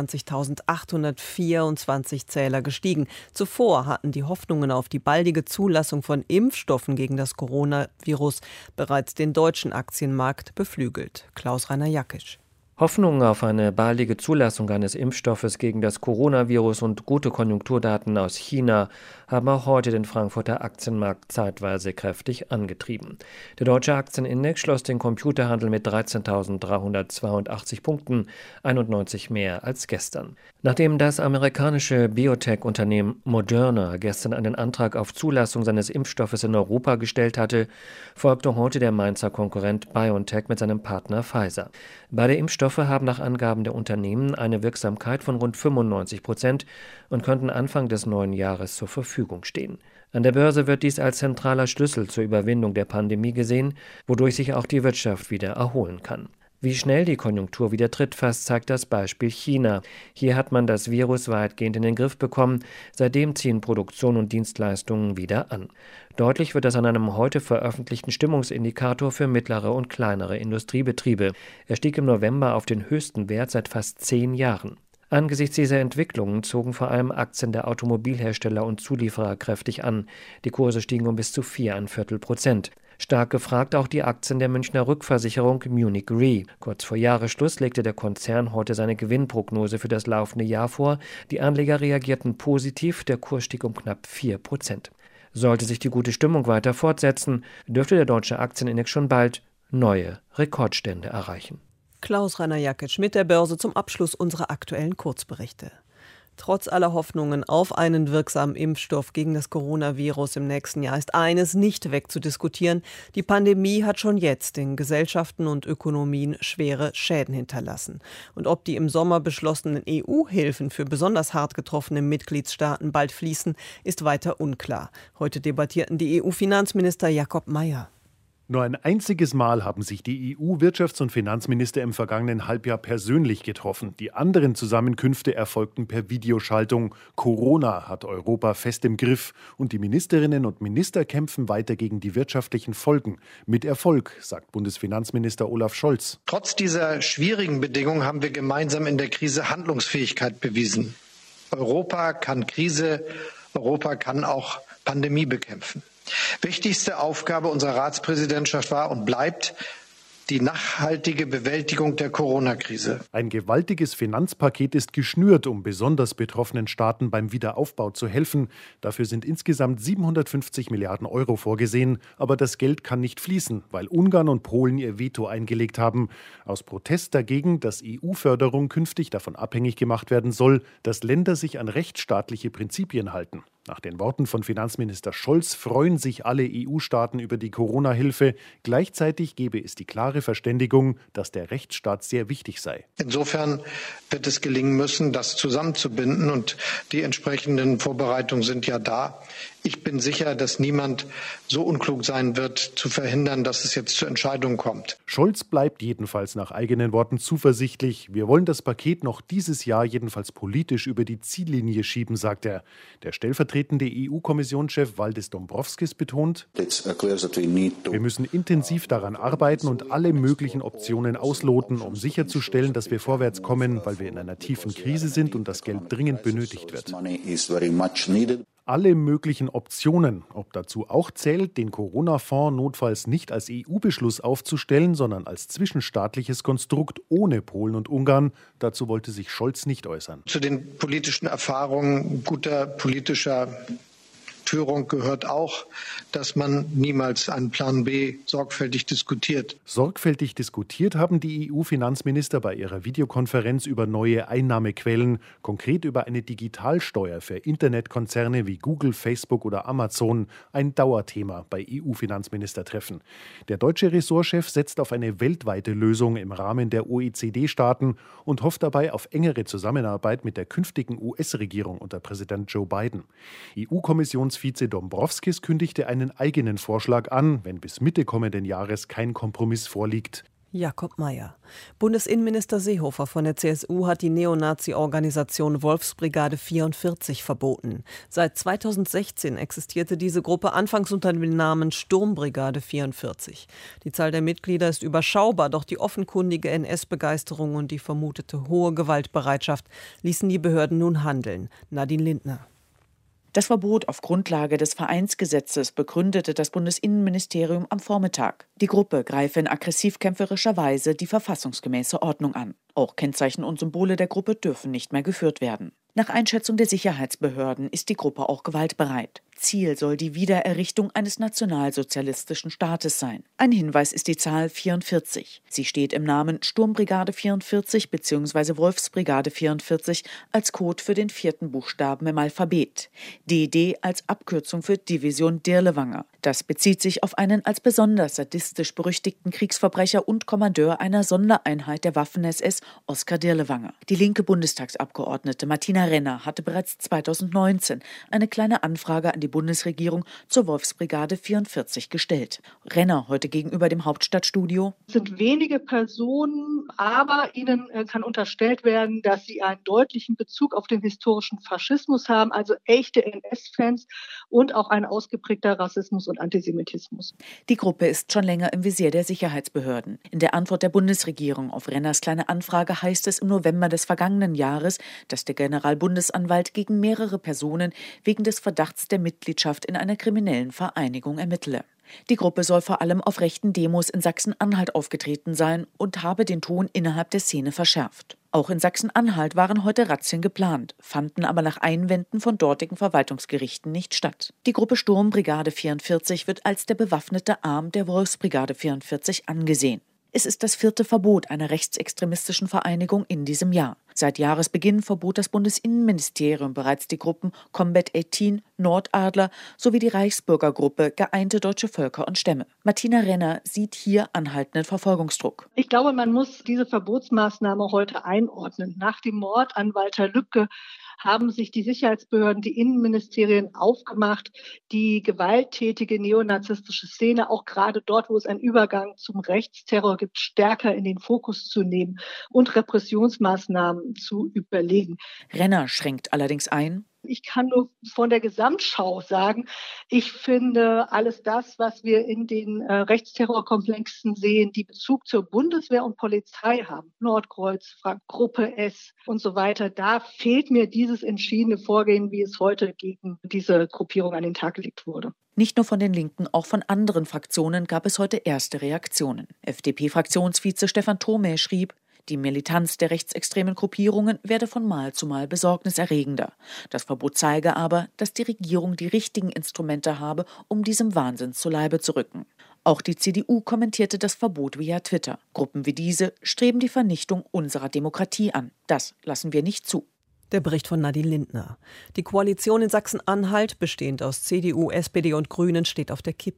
[SPEAKER 2] 29.824 Zähler gestiegen. Zuvor hatten die Hoffnungen auf die baldige Zulassung von Impfstoffen gegen das Coronavirus bereits den deutschen Aktienmarkt beflügelt. Klaus-Rainer Jackisch.
[SPEAKER 5] Hoffnungen auf eine baldige Zulassung eines Impfstoffes gegen das Coronavirus und gute Konjunkturdaten aus China haben auch heute den Frankfurter Aktienmarkt zeitweise kräftig angetrieben. Der deutsche Aktienindex schloss den Computerhandel mit 13.382 Punkten, 91 mehr als gestern. Nachdem das amerikanische Biotech-Unternehmen Moderna gestern einen Antrag auf Zulassung seines Impfstoffes in Europa gestellt hatte, folgte heute der Mainzer Konkurrent BioNTech mit seinem Partner Pfizer. Beide Impfstoffe haben nach Angaben der Unternehmen eine Wirksamkeit von rund 95% und könnten Anfang des neuen Jahres zur Verfügung stehen. An der Börse wird dies als zentraler Schlüssel zur Überwindung der Pandemie gesehen, wodurch sich auch die Wirtschaft wieder erholen kann. Wie schnell die Konjunktur wieder tritt, fasst zeigt das Beispiel China. Hier hat man das Virus weitgehend in den Griff bekommen. Seitdem ziehen Produktion und Dienstleistungen wieder an. Deutlich wird das an einem heute veröffentlichten Stimmungsindikator für mittlere und kleinere Industriebetriebe. Er stieg im November auf den höchsten Wert seit fast 10 Jahren. Angesichts dieser Entwicklungen zogen vor allem Aktien der Automobilhersteller und Zulieferer kräftig an. Die Kurse stiegen um bis zu 4,25%. Stark gefragt auch die Aktien der Münchner Rückversicherung Munich Re. Kurz vor Jahresschluss legte der Konzern heute seine Gewinnprognose für das laufende Jahr vor. Die Anleger reagierten positiv, der Kurs stieg um knapp 4%. Sollte sich die gute Stimmung weiter fortsetzen, dürfte der deutsche Aktienindex schon bald neue Rekordstände erreichen.
[SPEAKER 2] Klaus-Rainer Jackisch mit der Börse zum Abschluss unserer aktuellen Kurzberichte. Trotz aller Hoffnungen auf einen wirksamen Impfstoff gegen das Coronavirus im nächsten Jahr ist eines nicht wegzudiskutieren. Die Pandemie hat schon jetzt den Gesellschaften und Ökonomien schwere Schäden hinterlassen. Und ob die im Sommer beschlossenen EU-Hilfen für besonders hart getroffene Mitgliedstaaten bald fließen, ist weiter unklar. Heute debattierten die EU-Finanzminister Jakob Mayer.
[SPEAKER 23] Nur ein einziges Mal haben sich die EU-Wirtschafts- und Finanzminister im vergangenen Halbjahr persönlich getroffen. Die anderen Zusammenkünfte erfolgten per Videoschaltung. Corona hat Europa fest im Griff und die Ministerinnen und Minister kämpfen weiter gegen die wirtschaftlichen Folgen. Mit Erfolg, sagt Bundesfinanzminister Olaf Scholz.
[SPEAKER 24] Trotz dieser schwierigen Bedingungen haben wir gemeinsam in der Krise Handlungsfähigkeit bewiesen. Europa kann Krise, Europa kann auch Pandemie bekämpfen. Wichtigste Aufgabe unserer Ratspräsidentschaft war und bleibt die nachhaltige Bewältigung der Corona-Krise.
[SPEAKER 23] Ein gewaltiges Finanzpaket ist geschnürt, um besonders betroffenen Staaten beim Wiederaufbau zu helfen. Dafür sind insgesamt 750 Milliarden Euro vorgesehen. Aber das Geld kann nicht fließen, weil Ungarn und Polen ihr Veto eingelegt haben. Aus Protest dagegen, dass EU-Förderung künftig davon abhängig gemacht werden soll, dass Länder sich an rechtsstaatliche Prinzipien halten. Nach den Worten von Finanzminister Scholz freuen sich alle EU-Staaten über die Corona-Hilfe. Gleichzeitig gebe es die klare Verständigung, dass der Rechtsstaat sehr wichtig sei.
[SPEAKER 24] Insofern wird es gelingen müssen, das zusammenzubinden. Und die entsprechenden Vorbereitungen sind ja da. Ich bin sicher, dass niemand so unklug sein wird, zu verhindern, dass es jetzt zur Entscheidung kommt.
[SPEAKER 23] Scholz bleibt jedenfalls nach eigenen Worten zuversichtlich. Wir wollen das Paket noch dieses Jahr jedenfalls politisch über die Ziellinie schieben, sagt er. Der stellvertretende EU-Kommissionschef Valdis Dombrovskis betont, wir müssen intensiv daran arbeiten und alle möglichen Optionen ausloten, um sicherzustellen, dass wir vorwärts kommen, weil wir in einer tiefen Krise sind und das Geld dringend benötigt wird. Alle möglichen Optionen, ob dazu auch zählt, den Corona-Fonds notfalls nicht als EU-Beschluss aufzustellen, sondern als zwischenstaatliches Konstrukt ohne Polen und Ungarn, dazu wollte sich Scholz nicht äußern.
[SPEAKER 24] Zu den politischen Erfahrungen guter politischer Führung gehört auch, dass man niemals einen Plan B sorgfältig diskutiert.
[SPEAKER 23] Sorgfältig diskutiert haben die EU-Finanzminister bei ihrer Videokonferenz über neue Einnahmequellen, konkret über eine Digitalsteuer für Internetkonzerne wie Google, Facebook oder Amazon, ein Dauerthema bei EU-Finanzministertreffen. Der deutsche Ressortchef setzt auf eine weltweite Lösung im Rahmen der OECD-Staaten und hofft dabei auf engere Zusammenarbeit mit der künftigen US-Regierung unter Präsident Joe Biden. EU-Kommissionsvize Dombrovskis kündigte einen eigenen Vorschlag an, wenn bis Mitte kommenden Jahres kein Kompromiss vorliegt.
[SPEAKER 2] Jakob Mayer. Bundesinnenminister Seehofer von der CSU hat die Neonazi-Organisation Wolfsbrigade 44 verboten. Seit 2016 existierte diese Gruppe anfangs unter dem Namen Sturmbrigade 44. Die Zahl der Mitglieder ist überschaubar, doch die offenkundige NS-Begeisterung und die vermutete hohe Gewaltbereitschaft ließen die Behörden nun handeln. Nadine Lindner.
[SPEAKER 3] Das Verbot auf Grundlage des Vereinsgesetzes begründete das Bundesinnenministerium am Vormittag. Die Gruppe greife in aggressiv-kämpferischer Weise die verfassungsgemäße Ordnung an. Auch Kennzeichen und Symbole der Gruppe dürfen nicht mehr geführt werden. Nach Einschätzung der Sicherheitsbehörden ist die Gruppe auch gewaltbereit. Ziel soll die Wiedererrichtung eines nationalsozialistischen Staates sein. Ein Hinweis ist die Zahl 44. Sie steht im Namen Sturmbrigade 44 bzw. Wolfsbrigade 44 als Code für den 4. Buchstaben im Alphabet. DD als Abkürzung für Division Dirlewanger. Das bezieht sich auf einen als besonders sadistisch berüchtigten Kriegsverbrecher und Kommandeur einer Sondereinheit der Waffen-SS, Oskar Dirlewanger. Die linke Bundestagsabgeordnete Martina Renner hatte bereits 2019 eine kleine Anfrage an die Bundesregierung zur Wolfsbrigade 44 gestellt. Renner heute gegenüber dem Hauptstadtstudio.
[SPEAKER 4] Es sind wenige Personen, aber ihnen kann unterstellt werden, dass sie einen deutlichen Bezug auf den historischen Faschismus haben, also echte NS-Fans und auch ein ausgeprägter Rassismus und Antisemitismus.
[SPEAKER 3] Die Gruppe ist schon länger im Visier der Sicherheitsbehörden. In der Antwort der Bundesregierung auf Renners kleine Anfrage heißt es im November des vergangenen Jahres, dass der Generalbundesanwalt gegen mehrere Personen wegen des Verdachts der Mitgliedschaft in einer kriminellen Vereinigung ermittle. Die Gruppe soll vor allem auf rechten Demos in Sachsen-Anhalt aufgetreten sein und habe den Ton innerhalb der Szene verschärft. Auch in Sachsen-Anhalt waren heute Razzien geplant, fanden aber nach Einwänden von dortigen Verwaltungsgerichten nicht statt. Die Gruppe Sturmbrigade 44 wird als der bewaffnete Arm der Wolfsbrigade 44 angesehen. Es ist das 4. Verbot einer rechtsextremistischen Vereinigung in diesem Jahr. Seit Jahresbeginn verbot das Bundesinnenministerium bereits die Gruppen Combat 18, Nordadler sowie die Reichsbürgergruppe Geeinte Deutsche Völker und Stämme. Martina Renner sieht hier anhaltenden Verfolgungsdruck.
[SPEAKER 4] Ich glaube, man muss diese Verbotsmaßnahme heute einordnen. Nach dem Mord an Walter Lübcke haben sich die Sicherheitsbehörden, die Innenministerien aufgemacht, die gewalttätige neonazistische Szene, auch gerade dort, wo es einen Übergang zum Rechtsterror gibt, stärker in den Fokus zu nehmen und Repressionsmaßnahmen zu überlegen.
[SPEAKER 3] Renner schränkt allerdings ein.
[SPEAKER 4] Ich kann nur von der Gesamtschau sagen, ich finde alles das, was wir in den Rechtsterrorkomplexen sehen, die Bezug zur Bundeswehr und Polizei haben, Nordkreuz, Gruppe S und so weiter, da fehlt mir dieses entschiedene Vorgehen, wie es heute gegen diese Gruppierung an den Tag gelegt wurde.
[SPEAKER 3] Nicht nur von den Linken, auch von anderen Fraktionen gab es heute erste Reaktionen. FDP-Fraktionsvize Stefan Thome schrieb, die Militanz der rechtsextremen Gruppierungen werde von Mal zu Mal besorgniserregender. Das Verbot zeige aber, dass die Regierung die richtigen Instrumente habe, um diesem Wahnsinn zu Leibe zu rücken. Auch die CDU kommentierte das Verbot via Twitter. Gruppen wie diese streben die Vernichtung unserer Demokratie an. Das lassen wir nicht zu.
[SPEAKER 2] Der Bericht von Nadine Lindner. Die Koalition in Sachsen-Anhalt, bestehend aus CDU, SPD und Grünen, steht auf der Kippe.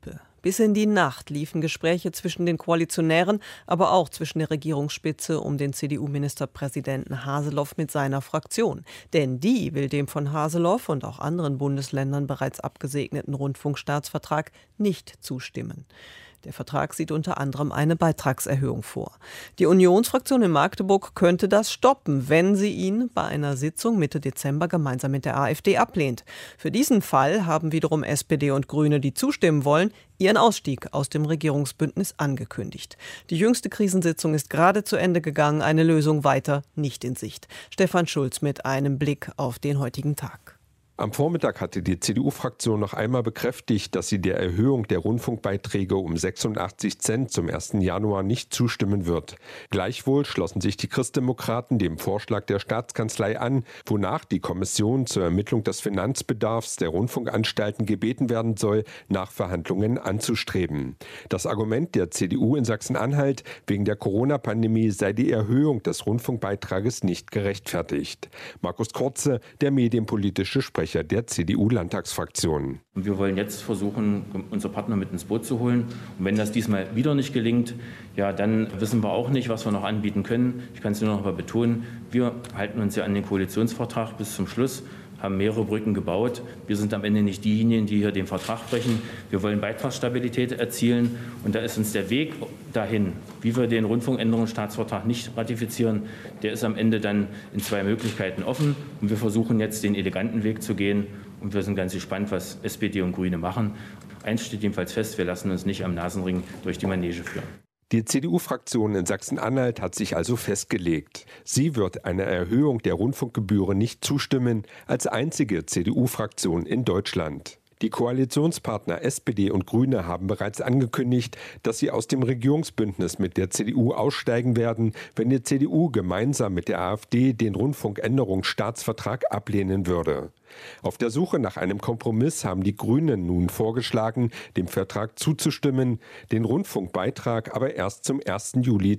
[SPEAKER 2] Bis in die Nacht liefen Gespräche zwischen den Koalitionären, aber auch zwischen der Regierungsspitze um den CDU-Ministerpräsidenten Haseloff mit seiner Fraktion. Denn die will dem von Haseloff und auch anderen Bundesländern bereits abgesegneten Rundfunkstaatsvertrag nicht zustimmen. Der Vertrag sieht unter anderem eine Beitragserhöhung vor. Die Unionsfraktion in Magdeburg könnte das stoppen, wenn sie ihn bei einer Sitzung Mitte Dezember gemeinsam mit der AfD ablehnt. Für diesen Fall haben wiederum SPD und Grüne, die zustimmen wollen, ihren Ausstieg aus dem Regierungsbündnis angekündigt. Die jüngste Krisensitzung ist gerade zu Ende gegangen, eine Lösung weiter nicht in Sicht. Stefan Schulz mit einem Blick auf den heutigen Tag.
[SPEAKER 6] Am Vormittag hatte die CDU-Fraktion noch einmal bekräftigt, dass sie der Erhöhung der Rundfunkbeiträge um 86 Cent zum 1. Januar nicht zustimmen wird. Gleichwohl schlossen sich die Christdemokraten dem Vorschlag der Staatskanzlei an, wonach die Kommission zur Ermittlung des Finanzbedarfs der Rundfunkanstalten gebeten werden soll, nach Verhandlungen anzustreben. Das Argument der CDU in Sachsen-Anhalt, wegen der Corona-Pandemie sei die Erhöhung des Rundfunkbeitrages nicht gerechtfertigt. Markus Kurze, der medienpolitische Sprecher der CDU-Landtagsfraktion.
[SPEAKER 8] Wir wollen jetzt versuchen, unsere Partner mit ins Boot zu holen. Und wenn das diesmal wieder nicht gelingt, ja, dann wissen wir auch nicht, was wir noch anbieten können. Ich kann es nur noch mal betonen, wir halten uns ja an den Koalitionsvertrag bis zum Schluss, haben mehrere Brücken gebaut. Wir sind am Ende nicht diejenigen, die hier den Vertrag brechen. Wir wollen Beitragsstabilität erzielen. Und da ist uns der Weg dahin, wie wir den Rundfunkänderungsstaatsvertrag nicht ratifizieren, der ist am Ende dann in zwei Möglichkeiten offen. Und wir versuchen jetzt den eleganten Weg zu gehen. Und wir sind ganz gespannt, was SPD und Grüne machen. Eins steht jedenfalls fest, wir lassen uns nicht am Nasenring durch die Manege führen.
[SPEAKER 6] Die CDU-Fraktion in Sachsen-Anhalt hat sich also festgelegt. Sie wird einer Erhöhung der Rundfunkgebühren nicht zustimmen, als einzige CDU-Fraktion in Deutschland. Die Koalitionspartner SPD und Grüne haben bereits angekündigt, dass sie aus dem Regierungsbündnis mit der CDU aussteigen werden, wenn die CDU gemeinsam mit der AfD den Rundfunkänderungsstaatsvertrag ablehnen würde. Auf der Suche nach einem Kompromiss haben die Grünen nun vorgeschlagen, dem Vertrag zuzustimmen, den Rundfunkbeitrag aber erst zum 1. Juli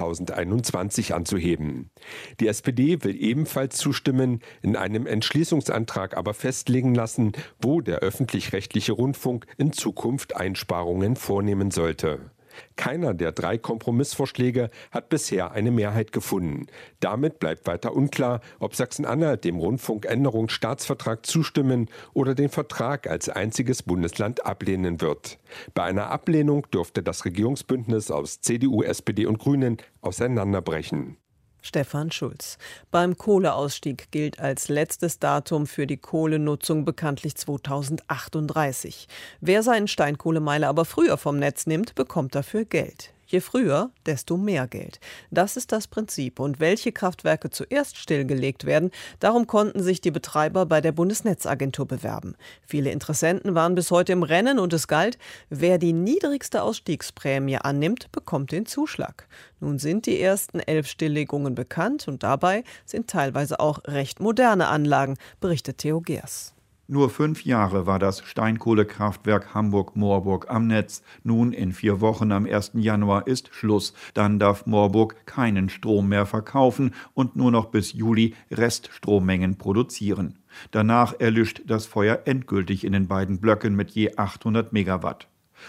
[SPEAKER 6] 2021 anzuheben. Die SPD will ebenfalls zustimmen, in einem Entschließungsantrag aber festlegen lassen, wo der öffentlich-rechtliche Rundfunk in Zukunft Einsparungen vornehmen sollte. Keiner der 3 Kompromissvorschläge hat bisher eine Mehrheit gefunden. Damit bleibt weiter unklar, ob Sachsen-Anhalt dem Rundfunkänderungsstaatsvertrag zustimmen oder den Vertrag als einziges Bundesland ablehnen wird. Bei einer Ablehnung dürfte das Regierungsbündnis aus CDU, SPD und Grünen auseinanderbrechen.
[SPEAKER 2] Stefan Schulz. Beim Kohleausstieg gilt als letztes Datum für die Kohlenutzung bekanntlich 2038. Wer seinen Steinkohlemeiler aber früher vom Netz nimmt, bekommt dafür Geld. Je früher, desto mehr Geld. Das ist das Prinzip. Und welche Kraftwerke zuerst stillgelegt werden, darum konnten sich die Betreiber bei der Bundesnetzagentur bewerben. Viele Interessenten waren bis heute im Rennen und es galt, wer die niedrigste Ausstiegsprämie annimmt, bekommt den Zuschlag. Nun sind die ersten 11 Stilllegungen bekannt und dabei sind teilweise auch recht moderne Anlagen, berichtet Theo Gers.
[SPEAKER 10] Nur 5 Jahre war das Steinkohlekraftwerk Hamburg-Moorburg am Netz. Nun in 4 Wochen am 1. Januar ist Schluss. Dann darf Moorburg keinen Strom mehr verkaufen und nur noch bis Juli Reststrommengen produzieren. Danach erlischt das Feuer endgültig in den beiden Blöcken mit je 800 Megawatt.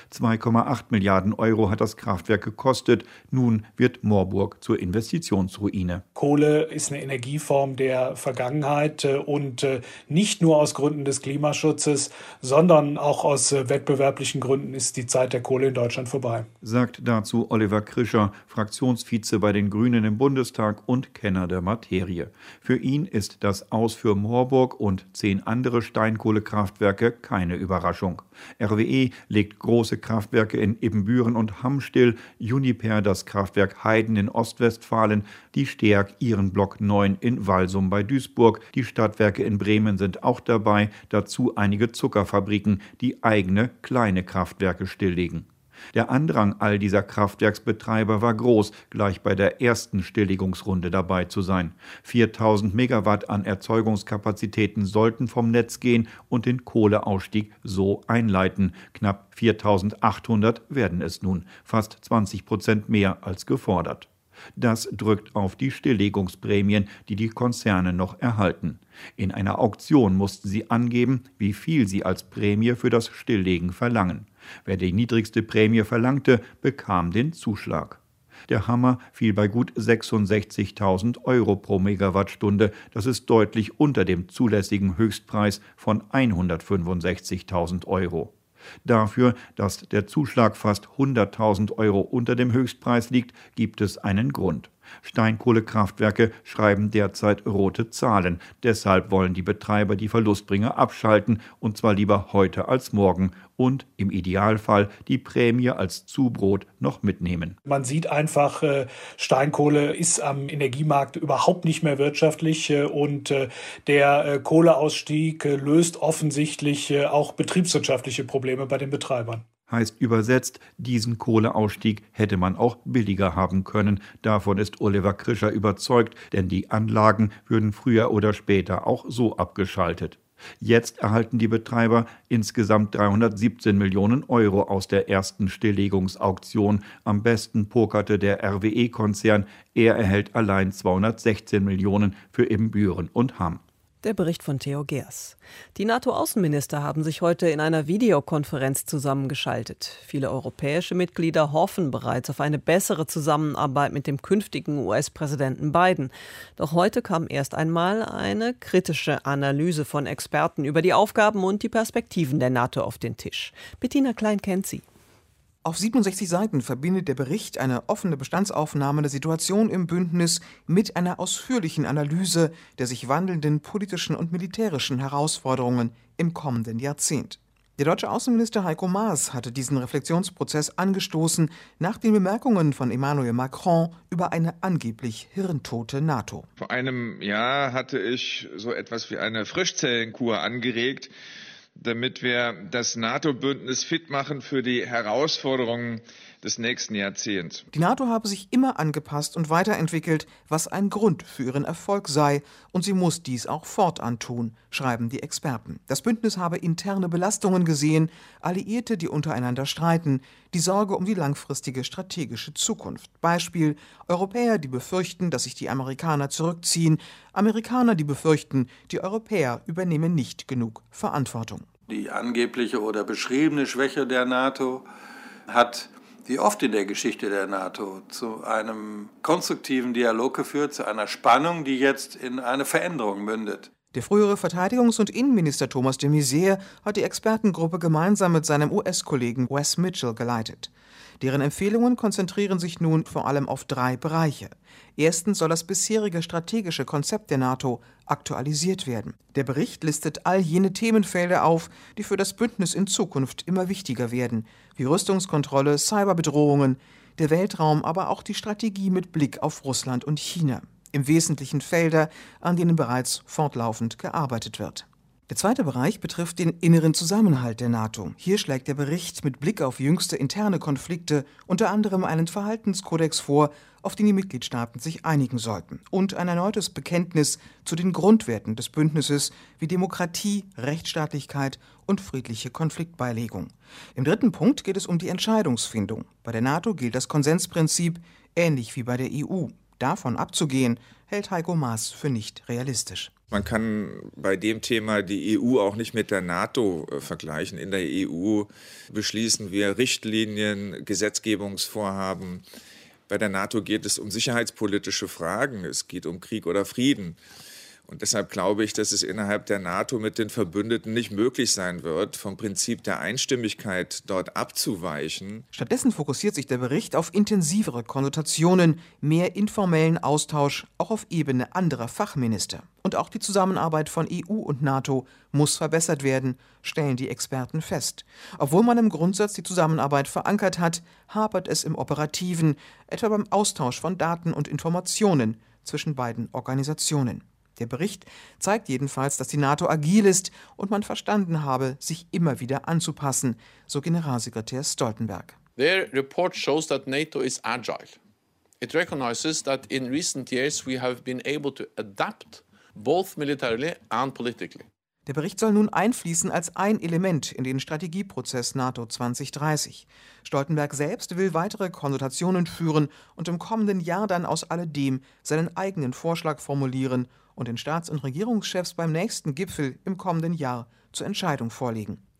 [SPEAKER 10] 2,8 Milliarden Euro hat das Kraftwerk gekostet. Nun wird Moorburg zur Investitionsruine.
[SPEAKER 12] Kohle ist eine Energieform der Vergangenheit und nicht nur aus Gründen des Klimaschutzes, sondern auch aus wettbewerblichen Gründen ist die Zeit der Kohle in Deutschland vorbei.
[SPEAKER 10] Sagt dazu Oliver Krischer, Fraktionsvize bei den Grünen im Bundestag und Kenner der Materie. Für ihn ist das Aus für Moorburg und 10 andere Steinkohlekraftwerke keine Überraschung. RWE legt große Kraftwerke in Ibbenbüren und Hamm still, Uniper das Kraftwerk Heiden in Ostwestfalen, die Steag ihren Block 9 in Walsum bei Duisburg, die Stadtwerke in Bremen sind auch dabei, dazu einige Zuckerfabriken, die eigene kleine Kraftwerke stilllegen. Der Andrang all dieser Kraftwerksbetreiber war groß, gleich bei der ersten Stilllegungsrunde dabei zu sein. 4000 Megawatt an Erzeugungskapazitäten sollten vom Netz gehen und den Kohleausstieg so einleiten. Knapp 4800 werden es nun, fast 20% mehr als gefordert. Das drückt auf die Stilllegungsprämien, die die Konzerne noch erhalten. In einer Auktion mussten sie angeben, wie viel sie als Prämie für das Stilllegen verlangen. Wer die niedrigste Prämie verlangte, bekam den Zuschlag. Der Hammer fiel bei gut 66.000 Euro pro Megawattstunde. Das ist deutlich unter dem zulässigen Höchstpreis von 165.000 Euro. Dafür, dass der Zuschlag fast 100.000 Euro unter dem Höchstpreis liegt, gibt es einen Grund. Steinkohlekraftwerke schreiben derzeit rote Zahlen. Deshalb wollen die Betreiber die Verlustbringer abschalten, und zwar lieber heute als morgen, und im Idealfall die Prämie als Zubrot noch mitnehmen.
[SPEAKER 12] Man sieht einfach, Steinkohle ist am Energiemarkt überhaupt nicht mehr wirtschaftlich und der Kohleausstieg löst offensichtlich auch betriebswirtschaftliche Probleme bei den Betreibern.
[SPEAKER 10] Heißt übersetzt, diesen Kohleausstieg hätte man auch billiger haben können. Davon ist Oliver Krischer überzeugt, denn die Anlagen würden früher oder später auch so abgeschaltet. Jetzt erhalten die Betreiber insgesamt 317 Millionen Euro aus der ersten Stilllegungsauktion. Am besten pokerte der RWE-Konzern. Er erhält allein 216 Millionen für Ibbenbüren und Hamm.
[SPEAKER 2] Der Bericht von Theo Geers. Die NATO-Außenminister haben sich heute in einer Videokonferenz zusammengeschaltet. Viele europäische Mitglieder hoffen bereits auf eine bessere Zusammenarbeit mit dem künftigen US-Präsidenten Biden. Doch heute kam erst einmal eine kritische Analyse von Experten über die Aufgaben und die Perspektiven der NATO auf den Tisch. Bettina Klein kennt sie.
[SPEAKER 7] Auf 67 Seiten verbindet der Bericht eine offene Bestandsaufnahme der Situation im Bündnis mit einer ausführlichen Analyse der sich wandelnden politischen und militärischen Herausforderungen im kommenden Jahrzehnt. Der deutsche Außenminister Heiko Maas hatte diesen Reflexionsprozess angestoßen nach den Bemerkungen von Emmanuel Macron über eine angeblich hirntote NATO.
[SPEAKER 11] Vor einem Jahr hatte ich so etwas wie eine Frischzellenkur angeregt, damit wir das NATO-Bündnis fit machen für die Herausforderungen des nächsten Jahrzehnts.
[SPEAKER 7] Die NATO habe sich immer angepasst und weiterentwickelt, was ein Grund für ihren Erfolg sei, und sie muss dies auch fortan tun, schreiben die Experten. Das Bündnis habe interne Belastungen gesehen, Alliierte, die untereinander streiten, die Sorge um die langfristige strategische Zukunft. Beispiel: Europäer, die befürchten, dass sich die Amerikaner zurückziehen, Amerikaner, die befürchten, die Europäer übernehmen nicht genug Verantwortung.
[SPEAKER 13] Die angebliche oder beschriebene Schwäche der NATO hat, wie oft in der Geschichte der NATO, zu einem konstruktiven Dialog geführt, zu einer Spannung, die jetzt in eine Veränderung mündet.
[SPEAKER 7] Der frühere Verteidigungs- und Innenminister Thomas de Maizière hat die Expertengruppe gemeinsam mit seinem US-Kollegen Wes Mitchell geleitet. Deren Empfehlungen konzentrieren sich nun vor allem auf 3 Bereiche. Erstens soll das bisherige strategische Konzept der NATO aktualisiert werden. Der Bericht listet all jene Themenfelder auf, die für das Bündnis in Zukunft immer wichtiger werden, wie Rüstungskontrolle, Cyberbedrohungen, der Weltraum, aber auch die Strategie mit Blick auf Russland und China. Im Wesentlichen Felder, an denen bereits fortlaufend gearbeitet wird. Der zweite Bereich betrifft den inneren Zusammenhalt der NATO. Hier schlägt der Bericht mit Blick auf jüngste interne Konflikte unter anderem einen Verhaltenskodex vor, auf den die Mitgliedstaaten sich einigen sollten, und ein erneutes Bekenntnis zu den Grundwerten des Bündnisses wie Demokratie, Rechtsstaatlichkeit und friedliche Konfliktbeilegung. Im dritten Punkt geht es um die Entscheidungsfindung. Bei der NATO gilt das Konsensprinzip, ähnlich wie bei der EU. Davon abzugehen, hält Heiko Maas für nicht realistisch.
[SPEAKER 11] Man kann bei dem Thema die EU auch nicht mit der NATO vergleichen. In der EU beschließen wir Richtlinien, Gesetzgebungsvorhaben. Bei der NATO geht es um sicherheitspolitische Fragen. Es geht um Krieg oder Frieden. Und deshalb glaube ich, dass es innerhalb der NATO mit den Verbündeten nicht möglich sein wird, vom Prinzip der Einstimmigkeit dort abzuweichen.
[SPEAKER 7] Stattdessen fokussiert sich der Bericht auf intensivere Konsultationen, mehr informellen Austausch, auch auf Ebene anderer Fachminister. Und auch die Zusammenarbeit von EU und NATO muss verbessert werden, stellen die Experten fest. Obwohl man im Grundsatz die Zusammenarbeit verankert hat, hapert es im Operativen, etwa beim Austausch von Daten und Informationen zwischen beiden Organisationen. Der Bericht zeigt jedenfalls, dass die NATO agil ist und man verstanden habe, sich immer wieder anzupassen, so Generalsekretär Stoltenberg.
[SPEAKER 15] Their report shows that NATO is agile. It recognizes that in recent years we have been able to adapt both militarily and politically.
[SPEAKER 7] Der Bericht soll nun einfließen als ein Element in den Strategieprozess NATO 2030. Stoltenberg selbst will weitere Konsultationen führen und im kommenden Jahr dann aus alledem seinen eigenen Vorschlag formulieren und den Staats- und Regierungschefs beim nächsten Gipfel im kommenden Jahr zur Entscheidung vorlegen.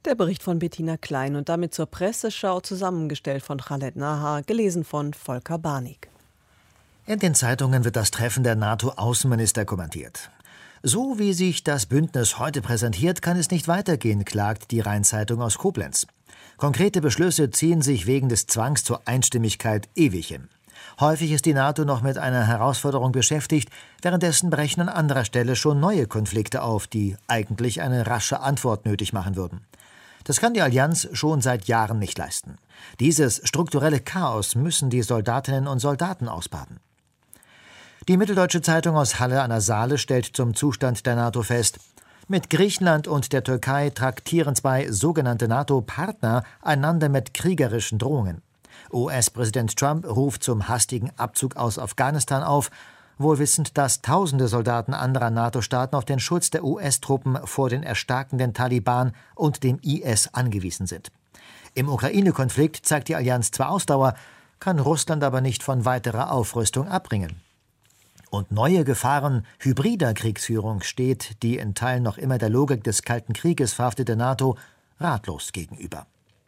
[SPEAKER 2] Der Bericht von Bettina Klein und damit zur Presseschau, zusammengestellt von Khaled Nahar, gelesen von Volker Barnig.
[SPEAKER 9] In den Zeitungen wird das Treffen der NATO-Außenminister kommentiert. So wie sich das Bündnis heute präsentiert, kann es nicht weitergehen, klagt die Rhein-Zeitung aus Koblenz. Konkrete Beschlüsse ziehen sich wegen des Zwangs zur Einstimmigkeit ewig hin. Häufig ist die NATO noch mit einer Herausforderung beschäftigt, währenddessen brechen an anderer Stelle schon neue Konflikte auf, die eigentlich eine rasche Antwort nötig machen würden. Das kann die Allianz schon seit Jahren nicht leisten. Dieses strukturelle Chaos müssen die Soldatinnen und Soldaten ausbaden. Die Mitteldeutsche Zeitung aus Halle an der Saale stellt zum Zustand der NATO fest: Mit Griechenland und der Türkei traktieren zwei sogenannte NATO-Partner einander mit kriegerischen Drohungen. US-Präsident Trump ruft zum hastigen Abzug aus Afghanistan auf, wohl wissend, dass tausende Soldaten anderer NATO-Staaten auf den Schutz der US-Truppen vor den erstarkenden Taliban und dem IS angewiesen sind. Im Ukraine-Konflikt zeigt die Allianz zwar Ausdauer, kann Russland aber nicht von weiterer Aufrüstung abbringen. Und neue Gefahren hybrider Kriegsführung steht die in Teilen noch immer der Logik des Kalten Krieges verhaftete NATO ratlos gegenüber.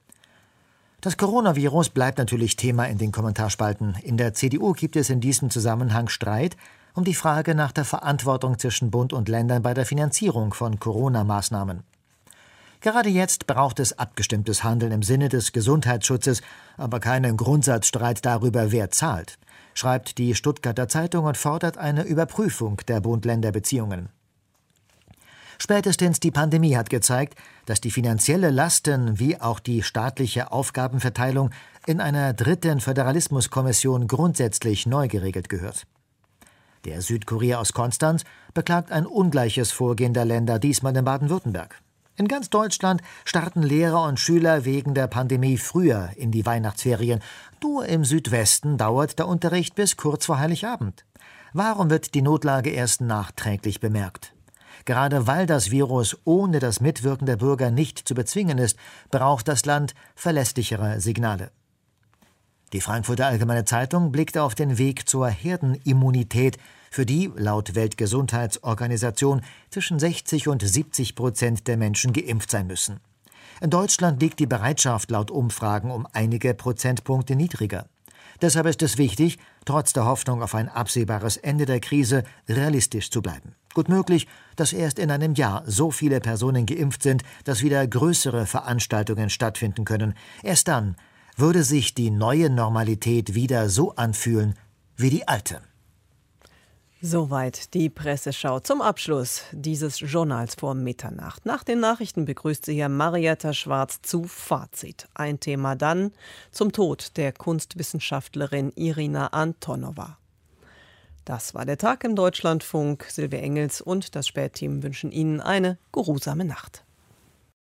[SPEAKER 9] Das Coronavirus bleibt natürlich Thema in den Kommentarspalten. In der CDU gibt es in diesem Zusammenhang Streit um die Frage nach der Verantwortung zwischen Bund und Ländern bei der Finanzierung von Corona-Maßnahmen. Gerade jetzt braucht es abgestimmtes Handeln im Sinne des Gesundheitsschutzes, aber keinen Grundsatzstreit darüber, wer zahlt, schreibt die Stuttgarter Zeitung und fordert eine Überprüfung der Bund-Länder-Beziehungen. Spätestens die Pandemie hat gezeigt, dass die finanzielle Lasten wie auch die staatliche Aufgabenverteilung in einer dritten Föderalismuskommission grundsätzlich neu geregelt gehört. Der Südkurier aus Konstanz beklagt ein ungleiches Vorgehen der Länder, diesmal in Baden-Württemberg. In ganz Deutschland starten Lehrer und Schüler wegen der Pandemie früher in die Weihnachtsferien. Nur im Südwesten dauert der Unterricht bis kurz vor Heiligabend. Warum wird die Notlage erst nachträglich bemerkt? Gerade weil das Virus ohne das Mitwirken der Bürger nicht zu bezwingen ist, braucht das Land verlässlichere Signale. Die Frankfurter Allgemeine Zeitung blickt auf den Weg zur Herdenimmunität, für die laut Weltgesundheitsorganisation zwischen 60 und 70% der Menschen geimpft sein müssen. In Deutschland liegt die Bereitschaft laut Umfragen um einige Prozentpunkte niedriger. Deshalb ist es wichtig, trotz der Hoffnung auf ein absehbares Ende der Krise realistisch zu bleiben. Gut möglich, dass erst in einem Jahr so viele Personen geimpft sind, dass wieder größere Veranstaltungen stattfinden können. Erst dann würde sich die neue Normalität wieder so anfühlen wie die alte.
[SPEAKER 2] Soweit die Presseschau zum Abschluss dieses Journals vor Mitternacht. Nach den Nachrichten begrüßt sie hier Marietta Schwarz zu Fazit. Ein Thema dann zum Tod der Kunstwissenschaftlerin Irina Antonova. Das war der Tag im Deutschlandfunk. Silvia Engels und das Spätteam wünschen Ihnen eine geruhsame Nacht.